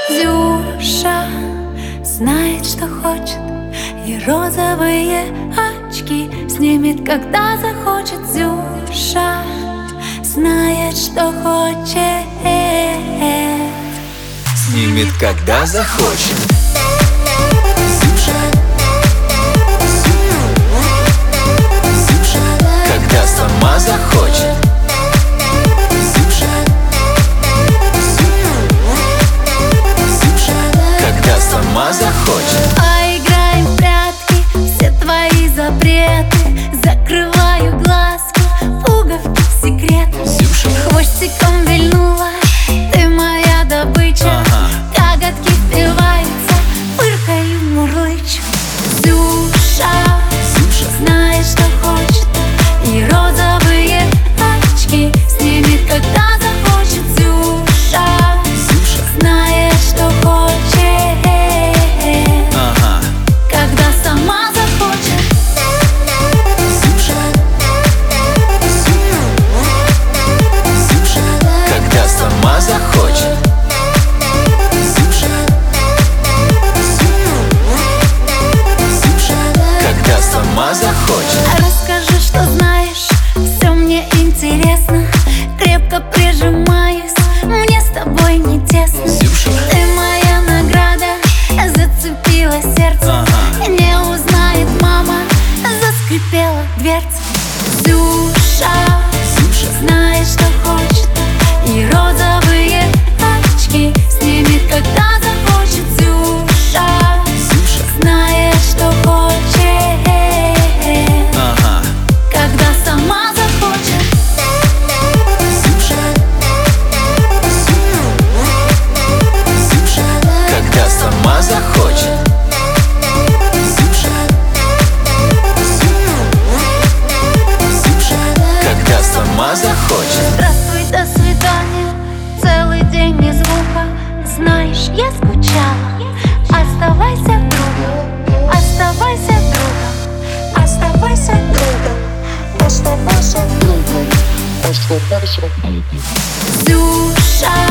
Дзюша знает, что хочет, и розовые очки снимет, когда захочет. Дзюша знает, что хочет, снимет, когда захочет. Когда сама захочет. Когда сама захочет. Поиграем в прятки, все твои запреты. Закрываю глазки, пуговки, секреты. Хвостиком вильнула, ты моя добыча. Коготки впиваются, фыркаю, мурлычу. Дзюша знает, что хочет, и розовые очки снимет, когда захочет. Дзюша знает, что хочет, когда сама захочет. Когда сама захочет. Когда сама захочет. Расскажи, что знаешь, все мне интересно. Крепко прижимаюсь, мне с тобой не тесно. Ты моя награда, зацепила сердце. Не узнает мама, заскрипела дверца. Дзюша знает, что хочет, и розовые очки снимет, когда захочет. Дзюша знает, что хочет, когда сама захочет. Когда сама захочет. Когда сама захочет. Здравствуй, до свидания, целый день без звука. Знаешь, я скучала. Оставайся другом, оставайся другом, оставайся другом, оставайся другом, оставайся другом. Дзюша